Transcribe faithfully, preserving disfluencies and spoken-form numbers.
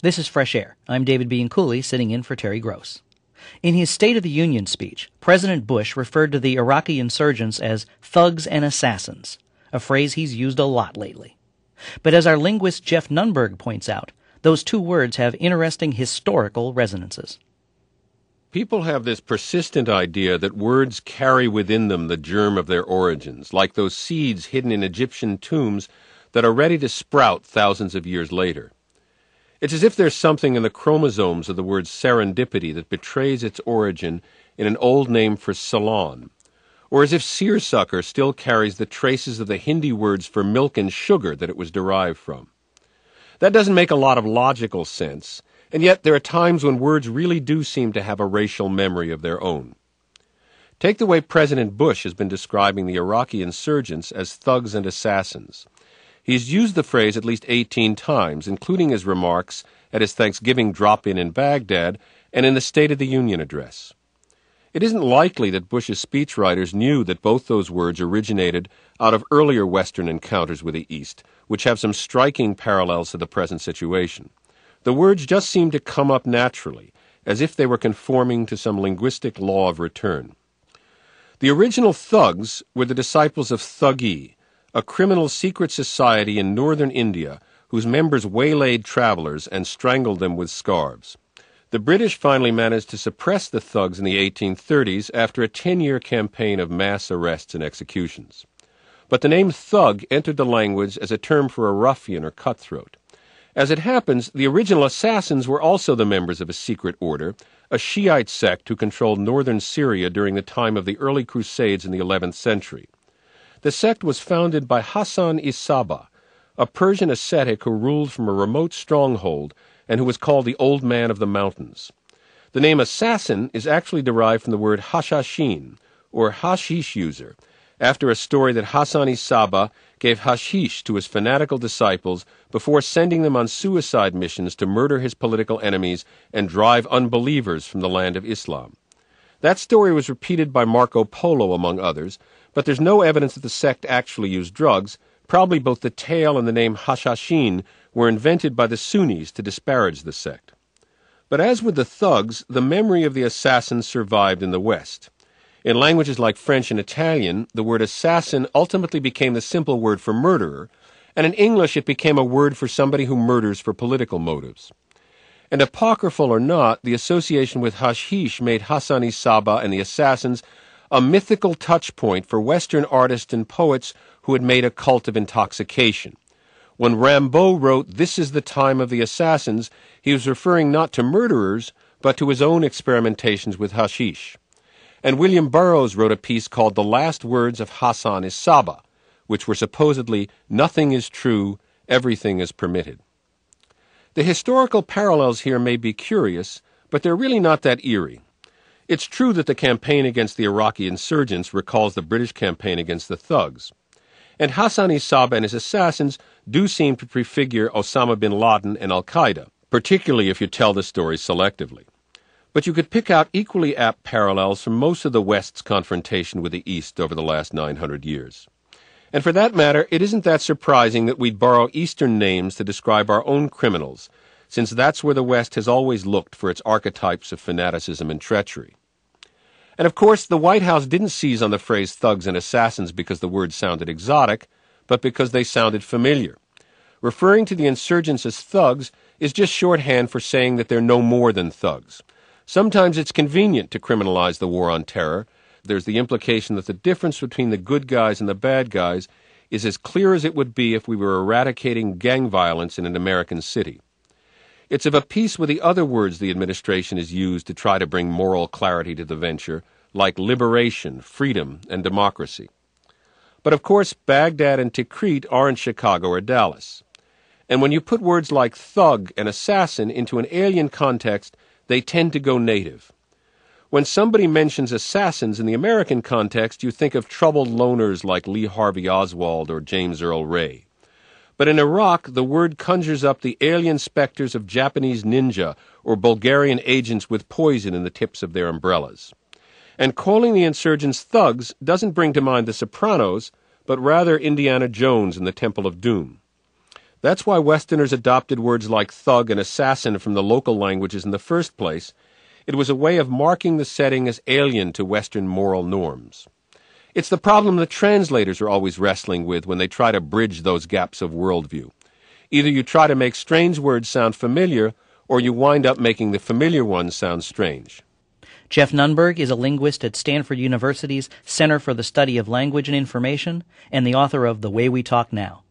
This is Fresh Air. I'm David Bean Cooley, sitting in for Terry Gross. In his State of the Union speech, President Bush referred to the Iraqi insurgents as thugs and assassins, a phrase he's used a lot lately. But as our linguist Jeff Nunberg points out, those two words have interesting historical resonances. People have this persistent idea that words carry within them the germ of their origins, like those seeds hidden in Egyptian tombs that are ready to sprout thousands of years later. It's as if there's something in the chromosomes of the word serendipity that betrays its origin in an old name for Ceylon, or as if seersucker still carries the traces of the Hindi words for milk and sugar that it was derived from. That doesn't make a lot of logical sense, and yet there are times when words really do seem to have a racial memory of their own. Take the way President Bush has been describing the Iraqi insurgents as thugs and assassins. He's used the phrase at least eighteen times, including his remarks at his Thanksgiving drop-in in Baghdad and in the State of the Union address. It isn't likely that Bush's speechwriters knew that both those words originated out of earlier Western encounters with the East, which have some striking parallels to the present situation. The words just seem to come up naturally, as if they were conforming to some linguistic law of return. The original thugs were the disciples of Thuggee, a criminal secret society in northern India whose members waylaid travelers and strangled them with scarves. The British finally managed to suppress the thugs in the eighteen thirties after a ten-year campaign of mass arrests and executions. But the name thug entered the language as a term for a ruffian or cutthroat. As it happens, the original assassins were also the members of a secret order, a Shiite sect who controlled northern Syria during the time of the early Crusades in the eleventh century. The sect was founded by Hassan-i-Sabbah, a Persian ascetic who ruled from a remote stronghold and who was called the Old Man of the Mountains. The name assassin is actually derived from the word hashashin, or hashish user, after a story that Hassan-i-Sabbah gave hashish to his fanatical disciples before sending them on suicide missions to murder his political enemies and drive unbelievers from the land of Islam. That story was repeated by Marco Polo, among others, but there's no evidence that the sect actually used drugs. Probably both the tale and the name Hashashin were invented by the Sunnis to disparage the sect. But as with the thugs, the memory of the assassins survived in the West. In languages like French and Italian, the word assassin ultimately became the simple word for murderer, and in English it became a word for somebody who murders for political motives. And apocryphal or not, the association with hashish made Hassan-i-Sabbah and the assassins a mythical touchpoint for Western artists and poets who had made a cult of intoxication. When Rimbaud wrote, "This is the time of the assassins," he was referring not to murderers, but to his own experimentations with hashish. And William Burroughs wrote a piece called The Last Words of Hassan-i-Sabbah, which were supposedly, "Nothing is true, everything is permitted." The historical parallels here may be curious, but they're really not that eerie. It's true that the campaign against the Iraqi insurgents recalls the British campaign against the thugs. And Hassan-i-Sabbah and his assassins do seem to prefigure Osama bin Laden and al-Qaeda, particularly if you tell the story selectively. But you could pick out equally apt parallels from most of the West's confrontation with the East over the last nine hundred years. And for that matter, it isn't that surprising that we'd borrow Eastern names to describe our own criminals, since that's where the West has always looked for its archetypes of fanaticism and treachery. And of course, the White House didn't seize on the phrase thugs and assassins because the words sounded exotic, but because they sounded familiar. Referring to the insurgents as thugs is just shorthand for saying that they're no more than thugs. Sometimes it's convenient to criminalize the war on terror. There's the implication that the difference between the good guys and the bad guys is as clear as it would be if we were eradicating gang violence in an American city. It's of a piece with the other words the administration has used to try to bring moral clarity to the venture, like liberation, freedom, and democracy. But of course, Baghdad and Tikrit aren't Chicago or Dallas. And when you put words like thug and assassin into an alien context, they tend to go native. When somebody mentions assassins in the American context, you think of troubled loners like Lee Harvey Oswald or James Earl Ray. But in Iraq, the word conjures up the alien specters of Japanese ninja or Bulgarian agents with poison in the tips of their umbrellas. And calling the insurgents thugs doesn't bring to mind The Sopranos, but rather Indiana Jones and the Temple of Doom. That's why Westerners adopted words like thug and assassin from the local languages in the first place. It was a way of marking the setting as alien to Western moral norms. It's the problem that translators are always wrestling with when they try to bridge those gaps of worldview. Either you try to make strange words sound familiar, or you wind up making the familiar ones sound strange. Jeff Nunberg is a linguist at Stanford University's Center for the Study of Language and Information and the author of The Way We Talk Now.